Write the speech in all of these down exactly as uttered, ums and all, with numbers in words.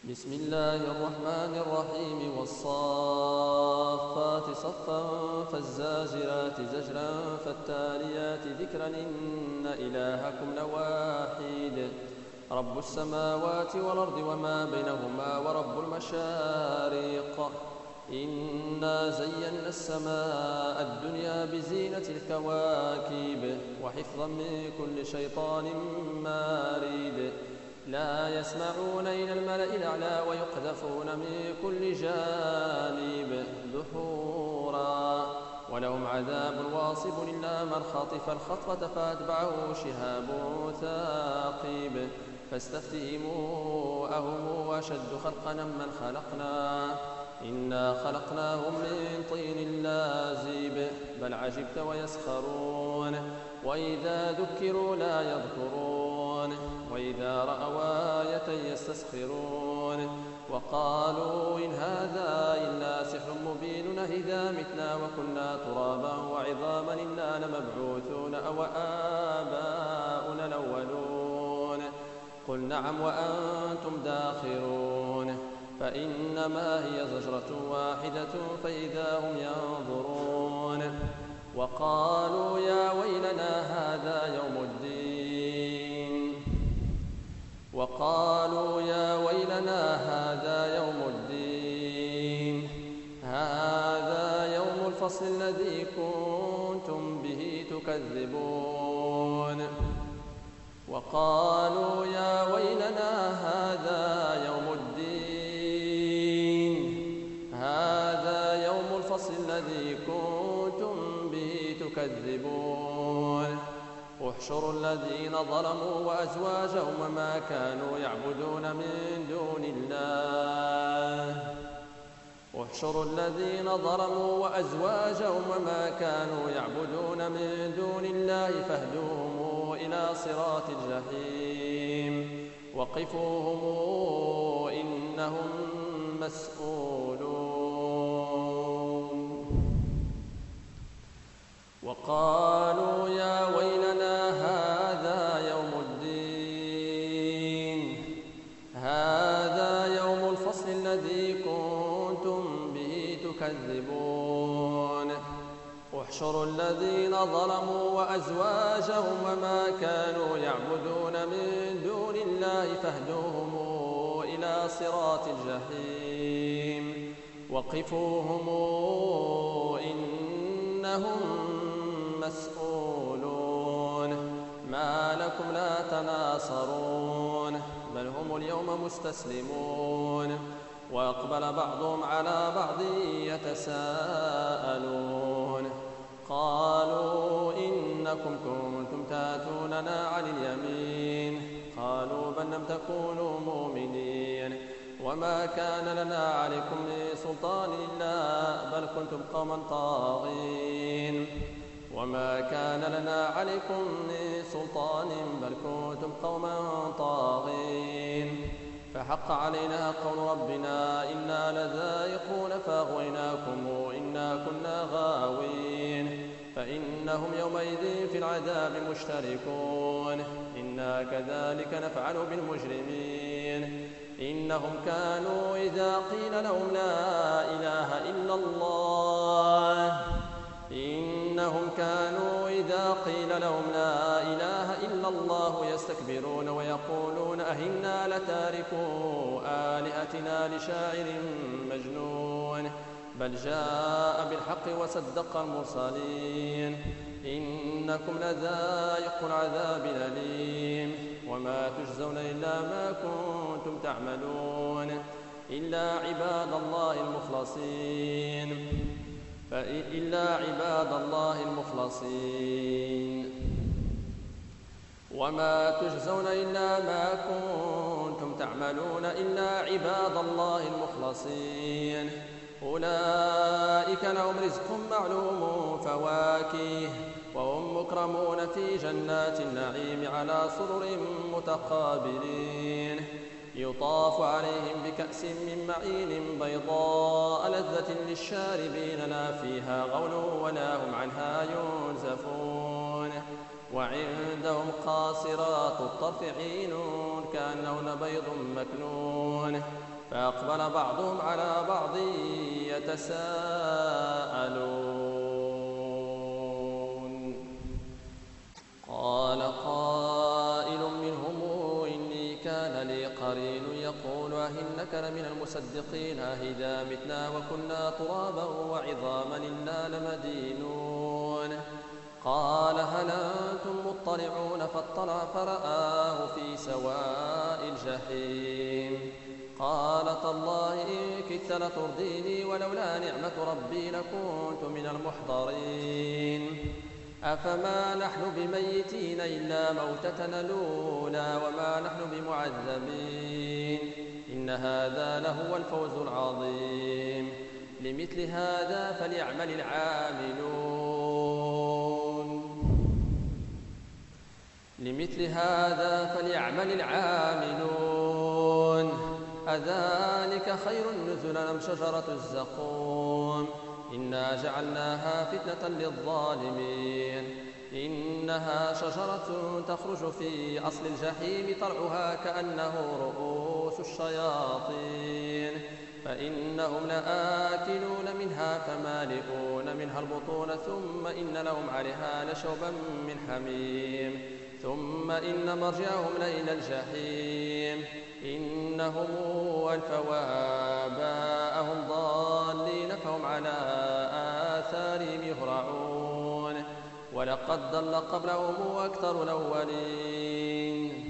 بسم الله الرحمن الرحيم والصافات صفا فالزاجرات زجرا فالتاليات ذكرا إن إلهكم لواحد رب السماوات والأرض وما بينهما ورب المشارق إنا زينا السماء الدنيا بزينة الكواكب وحفظا من كل شيطان مارد لا يسمعون إلى الملأ الأعلى ويقذفون من كل جانب دحورا ولهم عذاب واصب إلا من خطف الخطفة فأتبعه شهاب ثاقب فاستفتهموا أهم أشد خلقا من خلقنا إنا خلقناهم من طين لازب بل عجبت ويسخرون وإذا ذكروا لا يذكرون وإذا رأوا آية يستسخرون وقالوا إن هذا إلا سحر مبين أإذا متنا وكنا ترابا وعظاما إنا لمبعوثون أو آباؤنا الأولون قل نعم وأنتم داخرون فإنما هي زجرة واحدة فإذا هم ينظرون وقالوا يا ويلنا هذا يوم الدين وقالوا يا ويلنا هذا يوم الدين هذا يوم الفصل الذي كنتم به تكذبون وقالوا يا ويلنا هذا يوم الدين هذا يوم الفصل الذي كنتم به تكذبون احشروا الذين ظلموا وأزواجهم وما كانوا يعبدون من دون الله احشروا الذين ظلموا وأزواجهم وما كانوا يعبدون من دون الله فاهدوهم إلى صراط الجحيم وقفوهم إنهم مسؤولون وقالوا يا ويلنا هذا يوم الدين هذا يوم الفصل الذي كنتم به تكذبون احشروا الذين ظلموا وأزواجهم وما كانوا يعبدون من دون الله فاهدوهم إلى صراط الجحيم وقفوهم إنهم مسؤولون ما لكم لا تناصرون بل هم اليوم مستسلمون وأقبل بعضهم على بعض يتساءلون قالوا إنكم كنتم تاتوننا عن اليمين قالوا بل لم تكونوا مؤمنين وما كان لنا عليكم من سلطان إلا بل كنتم قوما طاغين وما كان لنا عليكم من سلطان بل كنتم قوما طاغين فحق علينا قول ربنا إنا لذائقون فأغويناكم إنا كنا غاوين فإنهم يومئذ في العذاب مشتركون إنا كذلك نفعل بالمجرمين إنهم كانوا إذا قيل لهم لا إله إلا الله إنهم كانوا إذا قيل لهم لا إله إلا الله يستكبرون ويقولون أهنا لتاركوا آلهتنا لشاعر مجنون بل جاء بالحق وصدق المرسلين إنكم لذائق العذاب الأليم وما تجزون إلا ما كنتم تعملون إلا عباد الله المخلصين إلا عباد الله المخلصين وما تجزون إلا ما كنتم تعملون إلا عباد الله المخلصين أولئك لهم رزق معلوم فواكه وهم مكرمون في جنات النعيم على سرر متقابلين يطاف عليهم بكأس من معين بيضاء لذة للشاربين لا فيها غول ولا هم عنها ينزفون وعندهم قاصرات الطرف عين كأنهن بيض مكنون فأقبل بعضهم على بعض يتساءلون. قال قائل منهم إني كان لي قرين يقول أئنك لمن المصدقين أإذا متنا وكنا ترابا وعظاما إنا لمدينون. قال هل أنتم مطلعون فاطلع فرآه في سواء الجحيم. قال تالله إن كدت لترديني ولولا نعمة ربي لكنت من المحضرين. أفما نحن بميتين إلا موتتنا الأولى وما نحن بمعذبين إن هذا لهو الفوز العظيم. لمثل هذا فليعمل العاملون لمثل هذا فليعمل العاملون أذلك خير نزلا أم شجرة الزقوم إنا جعلناها فتنة للظالمين. إنها شجرة تخرج في أصل الجحيم طلعها كأنه رؤوس الشياطين فإنهم لآكلون منها فمالئون منها البطون ثم إن لهم عليها لشوبا من حميم ثم إن مرجعهم لإلى الجحيم. إنهم ألفوا آباءهم ضالين فهم على آثارهم يهرعون ولقد ضل قبلهم أكثر الأولين.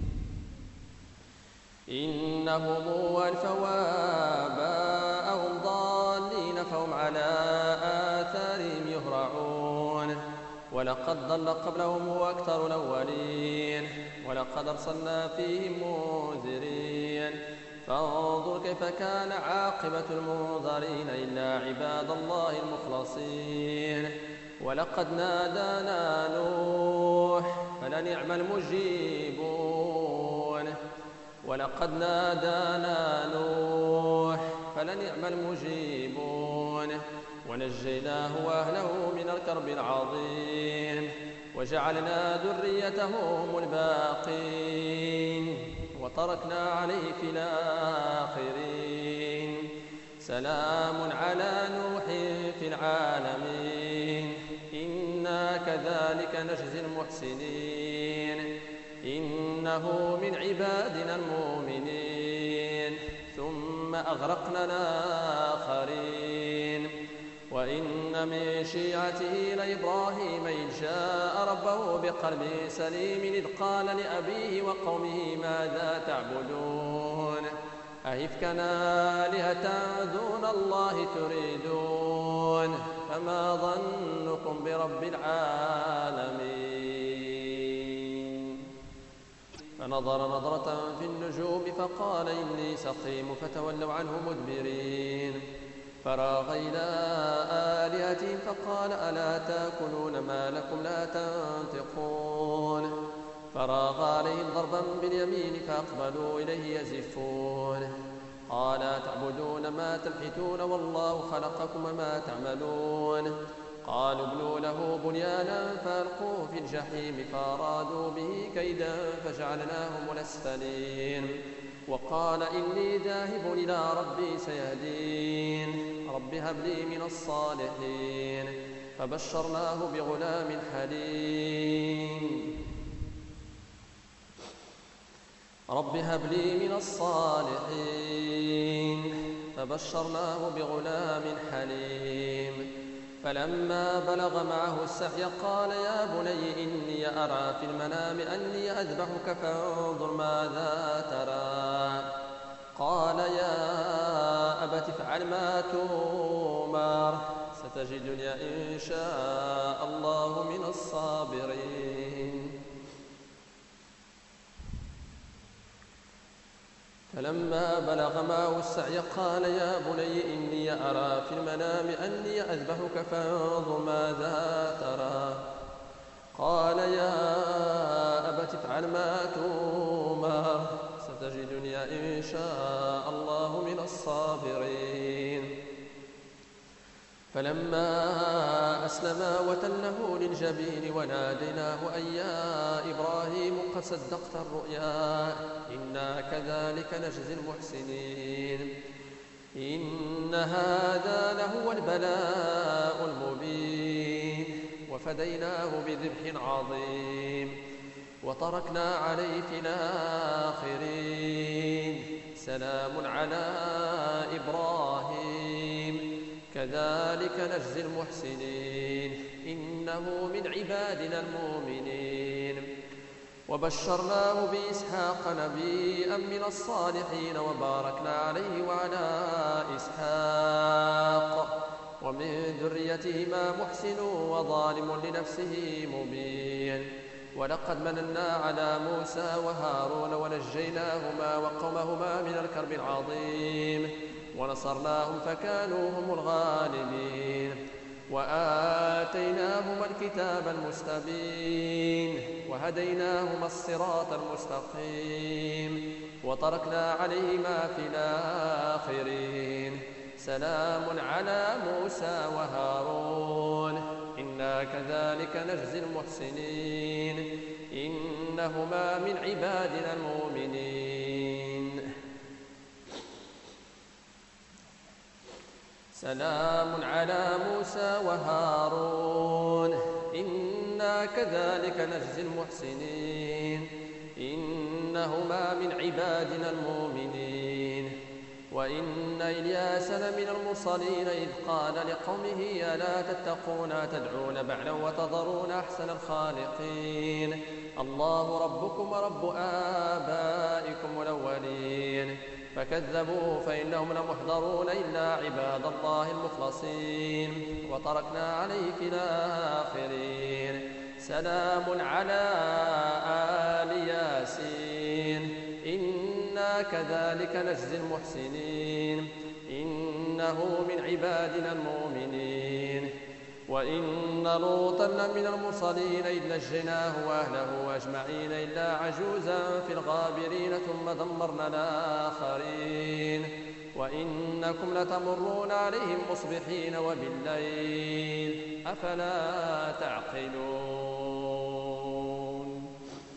إنهم ألفوا آباءهم ضالين فهم على آثارهم يهرعون ولقد ضل قبلهم أكثر الأولين. ولقد أرسلنا فيهم منذرين فانظر كيف كان عاقبة المنذرين إلا عباد الله المخلصين. ولقد نادانا نوح فلنعم المجيبون ولقد نادانا نوح فلنعم المجيبون ونجيناه وأهله من الكرب العظيم وجعلنا ذريته هم الباقين وتركنا عليه في الآخرين. سلام على نوح في العالمين إنا كذلك نجزي المحسنين. إنه من عبادنا المؤمنين ثم أغرقنا الآخرين. وإن من شيعته لإبراهيم إذ جاء ربه بقلب سليم إذ قال لأبيه وقومه ماذا تعبدون أئفكا آلهة دون الله تريدون فما ظنكم برب العالمين. فنظر نظرة في النجوم فقال إني سقيم فتولوا عنه مدبرين. فراغ إلى آلهتهم فقال ألا تأكلون ما لكم لا تنطقون. فراغ عليهم ضربا باليمين فأقبلوا إليه يزفون. قال تعبدون ما تنحتون والله خلقكم وما تعملون. قالوا ابنوا له بنيانا فألقوه في الجحيم فأرادوا به كيدا فجعلناهم الأسفلين. وقال إني ذاهب إلى ربي سيهدين. رب هب لي من الصالحين. فبشرناه بغلام حليم. رب هب لي من الصالحين. فبشرناه بغلام حليم. فلما بلغ معه السعي قال يا بني إني أرى في المنام أني أذبحك فانظر ماذا ترى. قال يا أبت افعل ما تؤمر ستجدني إن شاء الله من الصابرين. فلما بلغ معه السعي قال يا بني إني أرى في المنام أني أذبحك فانظر ماذا ترى. قال يا أبت افعل ما تؤمر ستجدني إن شاء الله من الصابرين. فلما أسلما وتله للجبين وناديناه أن يا إبراهيم قد صدقت الرؤيا إنا كذلك نجزي المحسنين. إن هذا لهو البلاء المبين وفديناه بذبح عظيم وتركنا عليه في الآخرين سلام على إبراهيم كذلك نجزي المحسنين إنه من عبادنا المؤمنين وبشرناه بإسحاق نبيا من الصالحين وباركنا عليه وعلى إسحاق ومن ذريتهما محسن وظالم لنفسه مبين ولقد مننا على موسى وهارون ونجيناهما وقومهما من الكرب العظيم ونصرناهم فكانوا هم الغالبين وآتيناهما الكتاب المستبين وهديناهما الصراط المستقيم وتركنا عليهما في الآخرين سلام على موسى وهارون إنا كذلك نجزي المحسنين إنهما من عبادنا المؤمنين سلام على موسى وهارون إنا كذلك نجزي المحسنين إنهما من عبادنا المؤمنين وإن إلياس لمن المرسلين إذ قال لقومه ألا تتقون تدعون بعلا وتذرون أحسن الخالقين الله ربكم ورب آبائكم الأولين فكذبوا فإنهم لمحضرون إلا عباد الله المخلصين وتركنا عليه في الآخرين سلام على آل ياسين إنا كذلك نجزي المحسنين إنه من عبادنا المؤمنين وإن لوطا لمن المرسلين إذ نجيناه وأهله أجمعين إلا عجوزا في الغابرين ثم دمرنا الآخرين وإنكم لتمرون عليهم مصبحين وبالليل أفلا تعقلون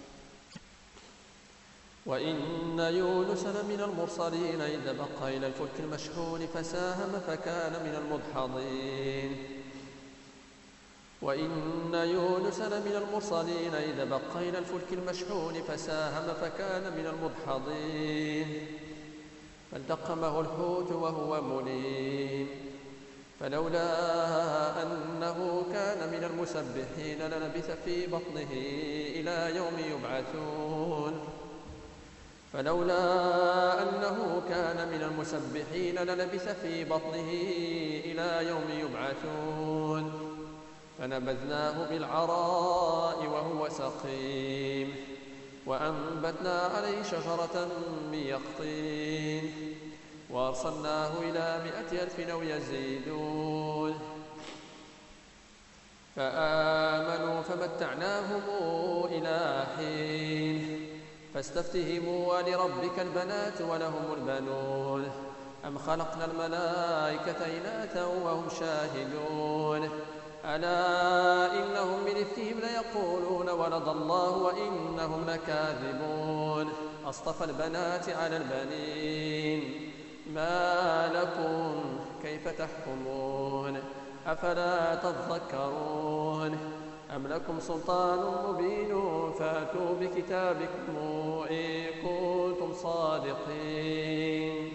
وإن يونس لمن المرسلين إذ بقى إلى الفلك المشحون فساهم فكان من المدحضين وإن يونس لمن المرسلين إذ بقى إلى الفلك المشحون فساهم فكان من المدحضين فالتقمه الحوت وهو مليم فلولا أنه كان من المسبحين للبث في بطنه إلى يوم يبعثون فلولا أنه كان من المسبحين للبث في بطنه إلى يوم يبعثون فنبذناه بالعراء وهو سقيم وأنبتنا عليه شجرة من يقطين وأرسلناه إلى مائة ألف أو يزيدون فآمنوا فمتعناهم إلى حين فاستفتهموا لربك البنات ولهم البنون أم خلقنا الملائكة إناثا وهم شاهدون ألا إنهم من إفكهم ليقولون ولد الله وإنهم لكاذبون أصطفى البنات على البنين ما لكم كيف تحكمون أفلا تذكرون أم لكم سلطان مبين فأتوا بكتابكم إن كنتم صادقين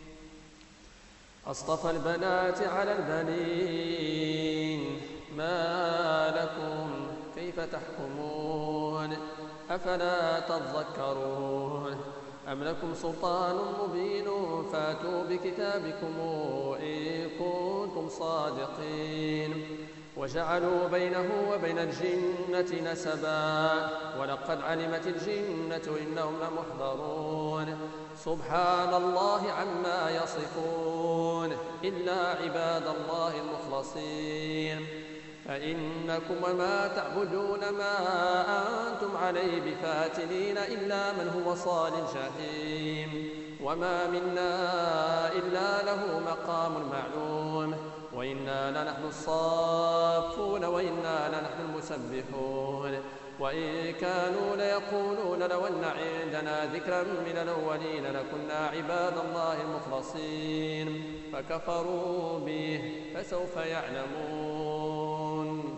أصطفى البنات على البنين ما لكم كيف تحكمون أفلا تذكرون أم لكم سلطان مبين فأتوا بكتابكم إن كنتم صادقين وجعلوا بينه وبين الجنة نسبا ولقد علمت الجنة إنهم لمحضرون سبحان الله عما يصفون إلا عباد الله المخلصين فإنكم وما تعبدون ما أنتم عليه بفاتنين إلا من هو صال الجحيم وما منا إلا له مقام معلوم وإنا لنحن الصافون وإنا لنحن المسبحون وإن كانوا ليقولون لو أن عندنا ذكرا من الأولين لكنا عباد الله المخلصين فكفروا به فسوف يعلمون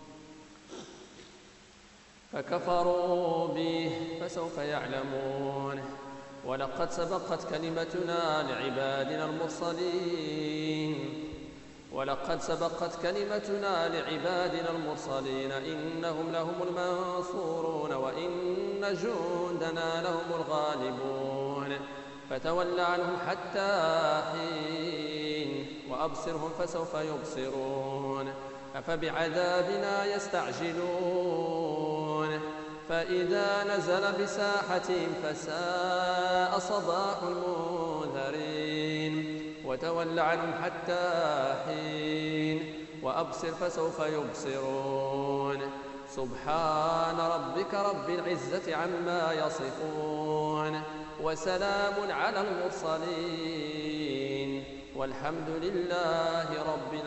فكفروا به فسوف يعلمون ولقد سبقت كلمتنا لعبادنا المرسلين ولقد سبقت كلمتنا لعبادنا المرسلين إنهم لهم المنصورون وإن جندنا لهم الغالبون فتول عنهم حتى حين وأبصرهم فسوف يبصرون أفبعذابنا يستعجلون فإذا نزل بساحتهم فساء صباح المنذرين وتول عنهم حتى حين وأبصر فسوف يبصرون سبحان ربك رب العزة عما يصفون وسلام على المرسلين والحمد لله رب